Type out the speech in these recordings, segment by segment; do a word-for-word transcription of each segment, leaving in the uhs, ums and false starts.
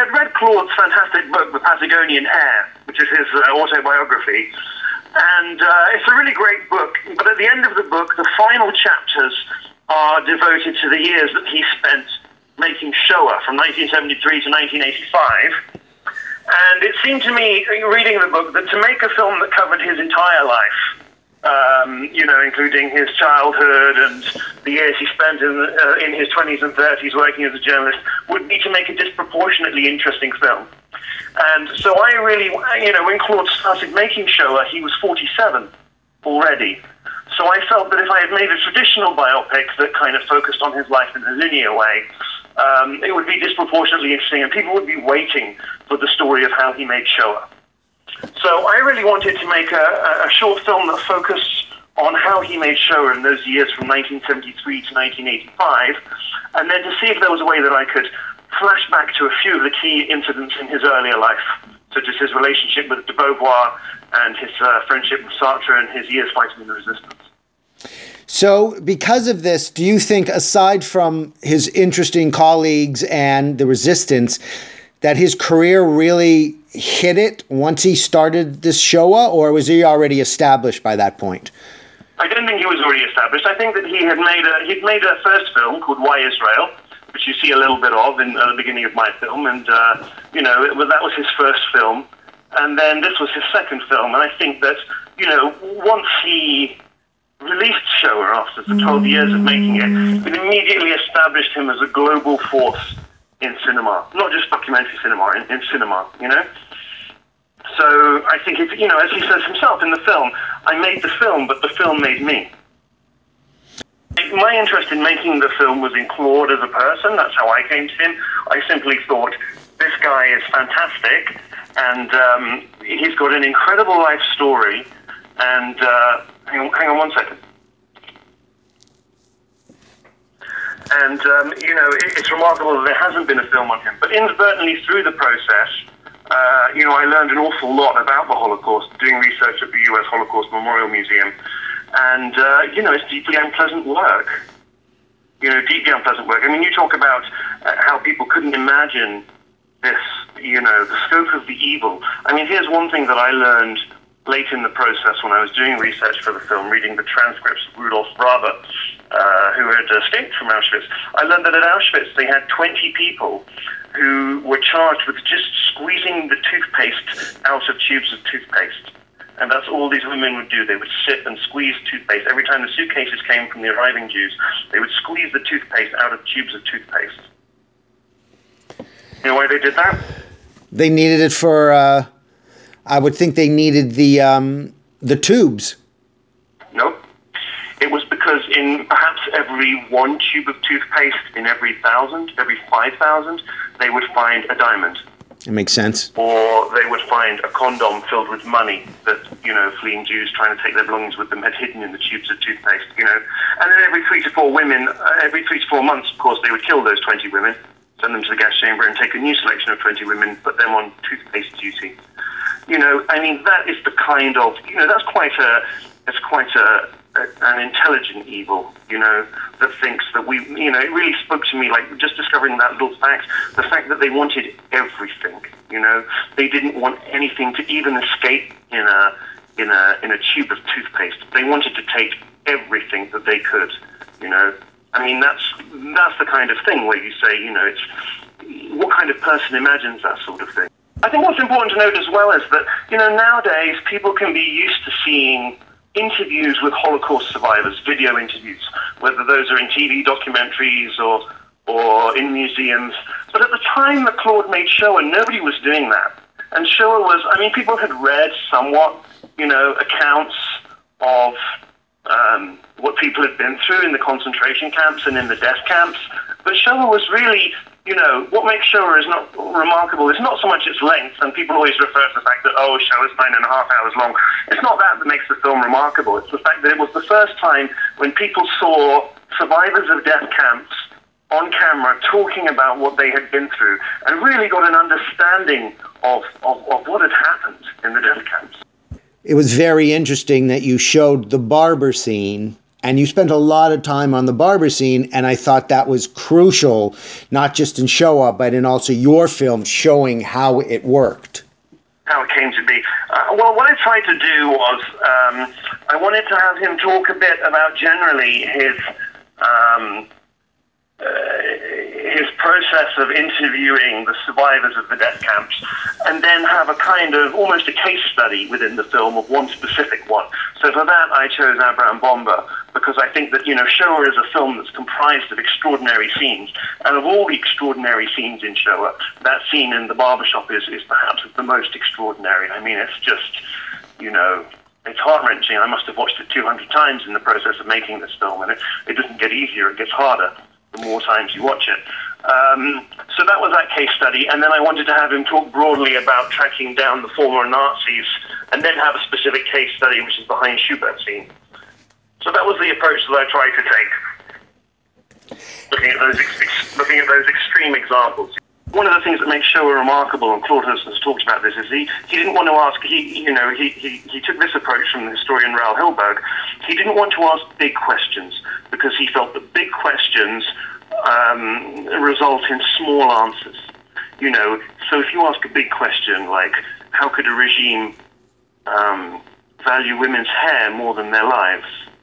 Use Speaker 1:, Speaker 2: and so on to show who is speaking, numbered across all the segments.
Speaker 1: I'd read Claude's fantastic book, The Patagonian Air, which is his uh, autobiography, and uh, it's a really great book, but at the end of the book, the final chapters are devoted to the years that he spent making Shoah from nineteen seventy-three to nineteen eighty-five. And it seemed to me, reading the book, that to make a film that covered his entire life, um, you know, including his childhood and the years he spent in, uh, in his twenties and thirties working as a journalist, would be to make a disproportionately interesting film. And so I really, you know, when Claude started making Shoah, he was forty-seven already. So I felt that if I had made a traditional biopic that kind of focused on his life in a linear way, um, it would be disproportionately interesting, and people would be waiting for the story of how he made Shoah. So I really wanted to make a, a short film that focused on how he made Shoah in those years from nineteen seventy-three to nineteen eighty-five, and then to see if there was a way that I could flash back to a few of the key incidents in his earlier life, such as his relationship with de Beauvoir and his uh, friendship with Sartre and his years fighting in the resistance.
Speaker 2: So because of this, do you think, aside from his interesting colleagues and the resistance, that his career really hit it once he started this Shoah, or was he already established by that point?
Speaker 1: I don't think he was already established. I think that he had made a, he'd made a first film called Why Israel, which you see a little bit of in uh, the beginning of my film, and, uh, you know, it, that was his first film, and then this was his second film, and I think that, you know, once he released Shoah after the twelve years of making it, it immediately established him as a global force in cinema, not just documentary cinema, in, in cinema, you know? So I think, it, you know, as he says himself in the film, I made the film, but the film made me. My interest in making the film was in Claude as a person. That's how I came to him. I simply thought, this guy is fantastic, and um, he's got an incredible life story, and uh, hang on, hang on one second. And, um, you know, it, it's remarkable that there hasn't been a film on him. But inadvertently, through the process, uh, you know, I learned an awful lot about the Holocaust, doing research at the U S Holocaust Memorial Museum. And, uh, you know, it's deeply unpleasant work. You know, deeply unpleasant work. I mean, you talk about uh, how people couldn't imagine this, you know, the scope of the evil. I mean, here's one thing that I learned late in the process when I was doing research for the film, reading the transcripts of Rudolf Braber, uh, who had escaped from Auschwitz. I learned that at Auschwitz they had twenty people who were charged with just squeezing the toothpaste out of tubes of toothpaste. And that's all these women would do. They would sit and squeeze toothpaste. Every time the suitcases came from the arriving Jews, they would squeeze the toothpaste out of tubes of toothpaste. You know why they did that?
Speaker 2: They needed it for, uh, I would think they needed the, um, the tubes.
Speaker 1: Nope. It was because in perhaps every one tube of toothpaste in every thousand, every five thousand, they would find a diamond.
Speaker 2: It makes sense.
Speaker 1: Or they would find a condom filled with money that, you know, fleeing Jews trying to take their belongings with them had hidden in the tubes of toothpaste, you know. And then every three to four women, uh, every three to four months, of course, they would kill those twenty women, send them to the gas chamber and take a new selection of twenty women, put them on toothpaste duty. You know, I mean, that is the kind of, you know, that's quite a, it's quite a, a, an intelligent evil, you know, that thinks that we, you know, it really spoke to me, like, just discovering that little fact, the fact that they wanted everything, you know, they didn't want anything to even escape in a, in a, in a tube of toothpaste. They wanted to take everything that they could, you know. I mean, that's, that's the kind of thing where you say, you know, it's, what kind of person imagines that sort of thing? I think what's important to note as well is that, you know, nowadays people can be used to seeing interviews with Holocaust survivors, video interviews, whether those are in T V documentaries or or in museums. But at the time that Claude made Shoah, nobody was doing that. And Shoah was, I mean, people had read somewhat, you know, accounts of um, what people had been through in the concentration camps and in the death camps. But Shoah was really, you know, what makes Shoah is not remarkable is not so much its length, and people always refer to the fact that, oh, Shoah is nine and a half hours long. It's not that that makes the film remarkable. It's the fact that it was the first time when people saw survivors of death camps on camera talking about what they had been through and really got an understanding of, of, of what had happened in the death camps.
Speaker 2: It was very interesting that you showed the barber scene And you spent a lot of time on the barber scene, and I thought that was crucial, not just in Shoah, but in also your film showing how it worked.
Speaker 1: How it came to be. Uh, well, what I tried to do was, um, I wanted to have him talk a bit about generally his um, uh, his process of interviewing the survivors of the death camps, and then have a kind of almost a case study within the film of one specific one. So for that, I chose Abraham Bomba, because I think that, you know, Shoah is a film that's comprised of extraordinary scenes, and of all the extraordinary scenes in Shoah, that scene in the barbershop is, is perhaps the most extraordinary. I mean, it's just, you know, it's heart-wrenching. I must have watched it two hundred times in the process of making this film, and it, it doesn't get easier, it gets harder the more times you watch it. Um, so that was that case study, and then I wanted to have him talk broadly about tracking down the former Nazis, and then have a specific case study, which is the Heinz Schubert scene. So that was the approach that I tried to take, looking at those ex- looking at those extreme examples. One of the things that makes Shoah remarkable, and Claude has, has talked about this, is he, he didn't want to ask, he, you know, he, he, he took this approach from the historian Raoul Hilberg. He didn't want to ask big questions, because he felt that big questions um, result in small answers. You know, so if you ask a big question, like, how could a regime um, value women's hair more than their lives?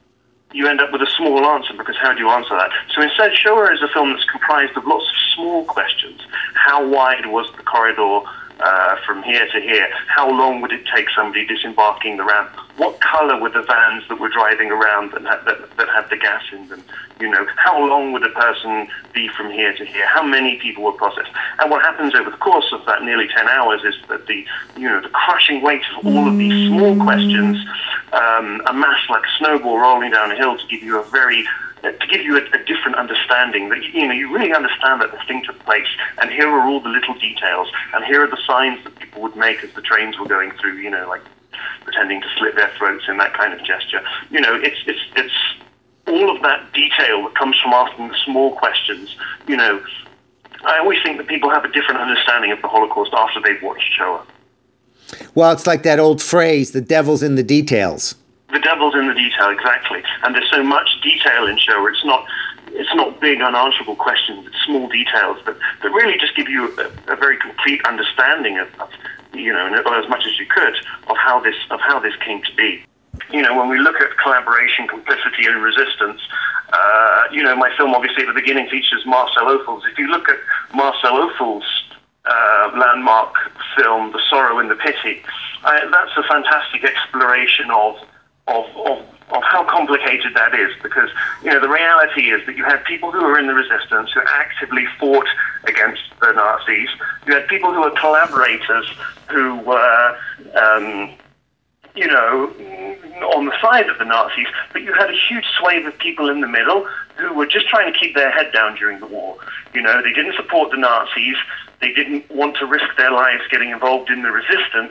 Speaker 1: You end up with a small answer, because how do you answer that? So instead, Shoah is a film that's comprised of lots of small questions. How wide was the corridor uh, from here to here? How long would it take somebody disembarking the ramp? What color were the vans that were driving around that had, that, that had the gas in them? You know, how long would a person be from here to here? How many people were processed? And what happens over the course of that nearly ten hours is that the, you know, the crushing weight of all of these small questions um, amass like a snowball rolling down a hill to give you a very to give you a, a different understanding, that, you know, you really understand that this thing took place, and here are all the little details, and here are the signs that people would make as the trains were going through, you know, like pretending to slit their throats in that kind of gesture. You know, it's it's it's all of that detail that comes from asking the small questions. You know, I always think that people have a different understanding of the Holocaust after they've watched Shoah.
Speaker 2: Well, it's like that old phrase, the devil's in the details.
Speaker 1: The devil's in the detail, exactly. And there's so much detail in Shoah. It's not it's not big, unanswerable questions. It's small details that, that really just give you a, a very complete understanding of, of, you know, or as much as you could, of how this of how this came to be. You know, when we look at collaboration, complicity, and resistance, uh, you know, my film obviously at the beginning features Marcel Ophuls. If you look at Marcel Ophuls' uh, landmark film, The Sorrow and the Pity, uh, that's a fantastic exploration of Of, of of how complicated that is, because, you know, the reality is that you had people who were in the resistance who actively fought against the Nazis. You had people who were collaborators who were, um, you know, on the side of the Nazis, but you had a huge swathe of people in the middle who were just trying to keep their head down during the war. You know, they didn't support the Nazis, they didn't want to risk their lives getting involved in the resistance,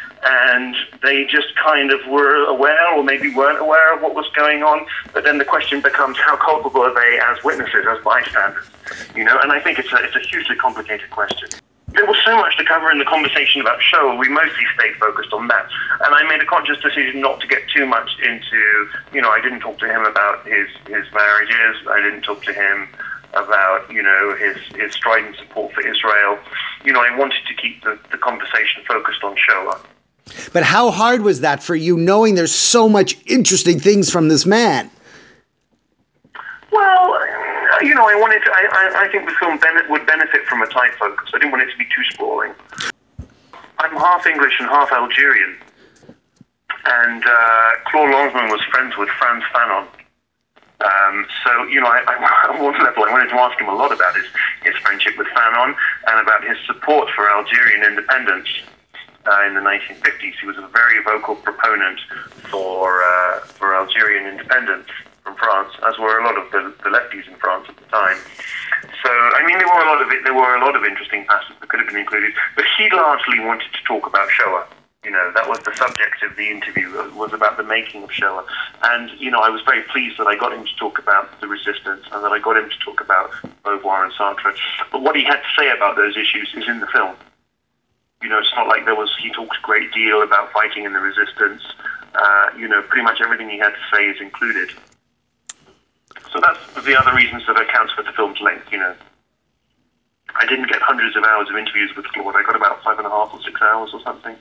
Speaker 1: and they just kind of were aware, or maybe weren't aware of what was going on. But then the question becomes, how culpable are they as witnesses, as bystanders? You know, and I think it's a, it's a hugely complicated question. There was so much to cover in the conversation about Shoah, we mostly stayed focused on that. And I made a conscious decision not to get too much into, you know, I didn't talk to him about his, his marriages, I didn't talk to him about, you know, his, his strident support for Israel. You know, I wanted to keep the, the conversation focused on Shoah.
Speaker 2: But how hard was that for you, knowing there's so much interesting things from this man?
Speaker 1: Well, you know, I wanted to, I, I, I think the film ben- would benefit from a tight focus. I didn't want it to be too sprawling. I'm half English and half Algerian. And uh, Claude Lanzmann was friends with Frantz Fanon. Um, so, you know, I, I, on one level, I wanted to ask him a lot about his, his friendship with Fanon and about his support for Algerian independence uh, in the nineteen fifties. He was a very vocal proponent for uh, for Algerian independence from France, as were a lot of the, the lefties in France at the time. So, I mean, there were a lot of it, there were a lot of interesting passages that could have been included, but he largely wanted to talk about Shoah. You know, that was the subject of the interview, was about the making of Shoah. And, you know, I was very pleased that I got him to talk about the resistance and that I got him to talk about Beauvoir and Sartre. But what he had to say about those issues is in the film. You know, it's not like there was, he talked a great deal about fighting in the resistance. Uh, you know, pretty much everything he had to say is included. So that's the other reasons that accounts for the film's length, you know. I didn't get hundreds of hours of interviews with Claude. I got about five and a half or six hours or something.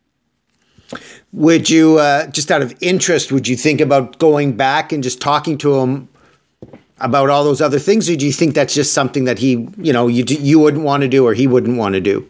Speaker 2: Would you, uh, just out of interest, would you think about going back and just talking to him about all those other things, or do you think that's just something that he, you know, you you wouldn't want to do or he wouldn't want to do?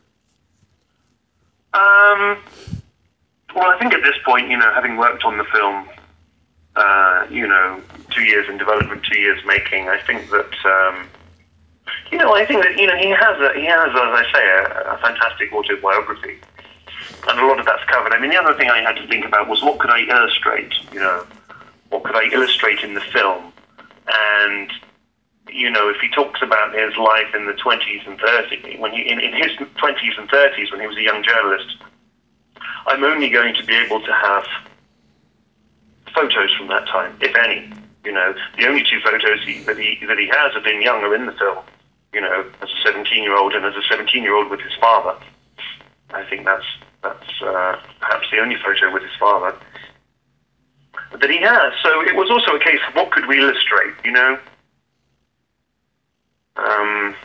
Speaker 1: Um, well, I think at this point, you know, having worked on the film, uh, you know, two years in development, two years making, I think that, um, you know, I think that, you know, he has, a, he has, as I say, a, a fantastic autobiography. And a lot of that's covered. I mean, the other thing I had to think about was what could I illustrate, you know, what could I illustrate in the film? And, you know, if he talks about his life in the twenties and thirties, when he, in, in his twenties and thirties, when he was a young journalist, I'm only going to be able to have photos from that time, if any. You know, the only two photos he, that he that he has of him young are in the film, you know, as a seventeen-year-old and as a seventeen-year-old with his father. I think that's that's uh, perhaps the only photo with his father that he has. So it was also a case of what could we illustrate, you know? Um,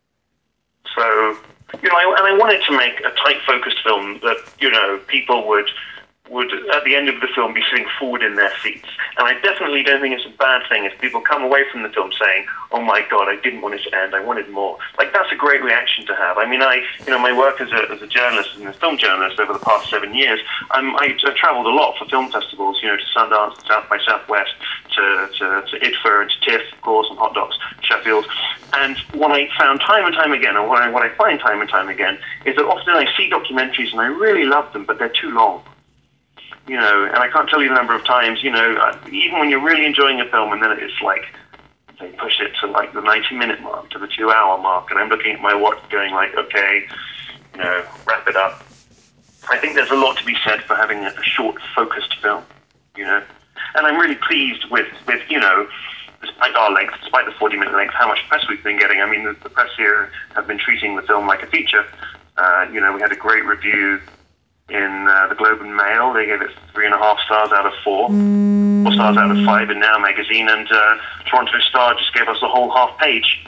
Speaker 1: so, you know, I, and I wanted to make a tight, focused film that, you know, people would would, at the end of the film, be sitting forward in their seats. And I definitely don't think it's a bad thing if people come away from the film saying, oh my God, I didn't want it to end, I wanted more. Like, that's a great reaction to have. I mean, I, you know, my work as a, as a journalist and a film journalist over the past seven years, I'm, I, I've traveled a lot for film festivals, you know, to Sundance, to South by Southwest, to, to, to I D F A and to TIFF, of course, and Hot Docs, Sheffield. And what I found time and time again, and what I, what I find time and time again, is that often I see documentaries and I really love them, but they're too long. You know, and I can't tell you the number of times, you know, even when you're really enjoying a film and then it's like, they push it to like the ninety minute mark, to the two hour mark, and I'm looking at my watch going like, okay, you know, wrap it up. I think there's a lot to be said for having a short, focused film, you know, and I'm really pleased with, with you know, despite our length, despite the forty minute length, how much press we've been getting. I mean, the, the press here have been treating the film like a feature. Uh, you know, we had a great review in uh, the Globe and Mail. They gave it three and a half stars out of four, four stars out of five in Now Magazine, and uh, Toronto Star just gave us a whole half page.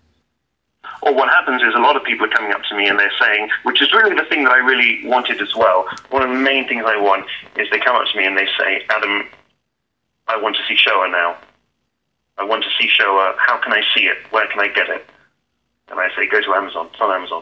Speaker 1: Or what happens is a lot of people are coming up to me and they're saying, which is really the thing that I really wanted as well, one of the main things I want is they come up to me and they say, Adam, I want to see Shoah now. I want to see Shoah. How can I see it? Where can I get it? And I say, go to Amazon. It's on Amazon.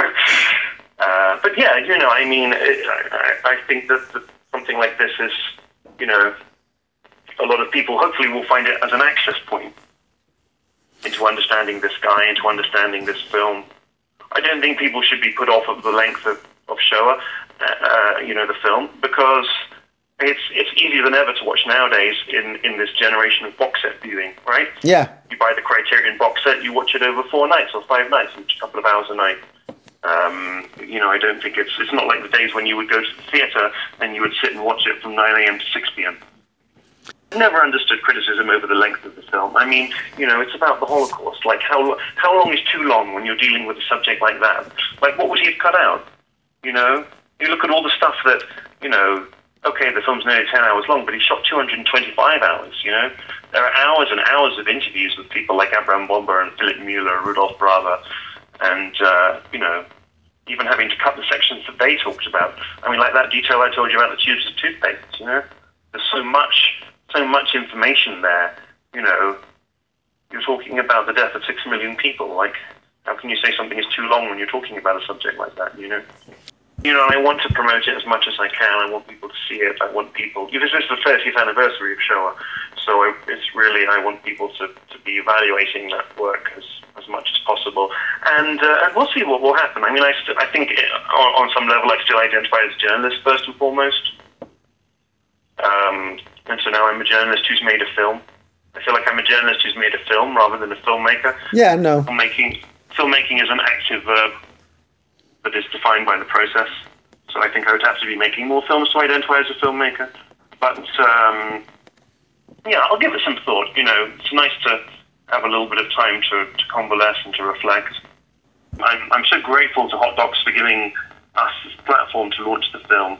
Speaker 1: Uh, but yeah, you know, I mean, it, I, I think that, that something like this is, you know, a lot of people hopefully will find it as an access point into understanding this guy, into understanding this film. I don't think people should be put off of the length of, of Shoah, uh, you know, the film, because it's it's easier than ever to watch nowadays in, in this generation of box set viewing, right?
Speaker 2: Yeah.
Speaker 1: You buy the Criterion box set, you watch it over four nights or five nights, each a couple of hours a night. Um, you know, I don't think it's it's not like the days when you would go to the theatre and you would sit and watch it from nine a.m. to six p.m. I never understood criticism over the length of the film. I mean, you know, it's about the Holocaust. Like, how how long is too long when you're dealing with a subject like that? Like, what would he have cut out? You know, you look at all the stuff that, you know, okay, the film's nearly ten hours long, but he shot two hundred twenty-five hours, you know? There are hours and hours of interviews with people like Abraham Bomber and Philip Mueller, Rudolf Brava, and, uh, you know, even having to cut the sections that they talked about. I mean, like that detail I told you about the tubes of toothpaste, you know? There's so much, so much information there, you know? You're talking about the death of six million people. Like, how can you say something is too long when you're talking about a subject like that, you know? You know, and I want to promote it as much as I can. I want people to see it. I want people... This is the thirtieth anniversary of Shoah, so I, it's really... I want people to, to be evaluating that work as, as much as possible. And uh, and we'll see what will happen. I mean, I, st- I think it, on, on some level I still identify as a journalist, first and foremost. Um, and so now I'm a journalist who's made a film. I feel like I'm a journalist who's made a film rather than a filmmaker.
Speaker 2: Yeah, no.
Speaker 1: Filmmaking, filmmaking is an active verb that is defined by the process. So I think I would have to be making more films to identify as a filmmaker. But, um, yeah, I'll give it some thought. You know, it's nice to have a little bit of time to, to convalesce and to reflect. I'm, I'm so grateful to Hot Docs for giving us this platform to launch the film.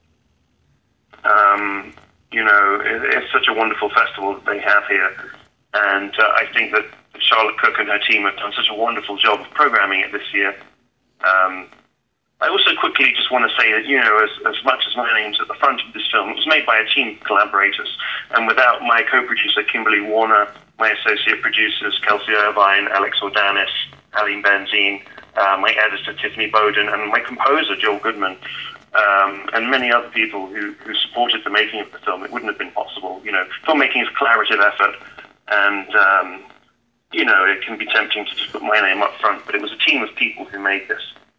Speaker 1: Um, you know, it, it's such a wonderful festival that they have here. And uh, I think that Charlotte Cook and her team have done such a wonderful job of programming it this year. Um, I also quickly just want to say that, you know, as, as much as my name's at the front of this film, it was made by a team of collaborators. And without my co-producer, Kimberly Warner, my associate producers, Kelsey Irvine, Alex Ordanis, Aline Benzine, uh, my editor, Tiffany Bowden, and my composer, Joel Goodman, um, and many other people who, who supported the making of the film, it wouldn't have been possible. You know, filmmaking is a collaborative effort, and, um, you know, it can be tempting to just put my name up front, but it was a team of people who made this.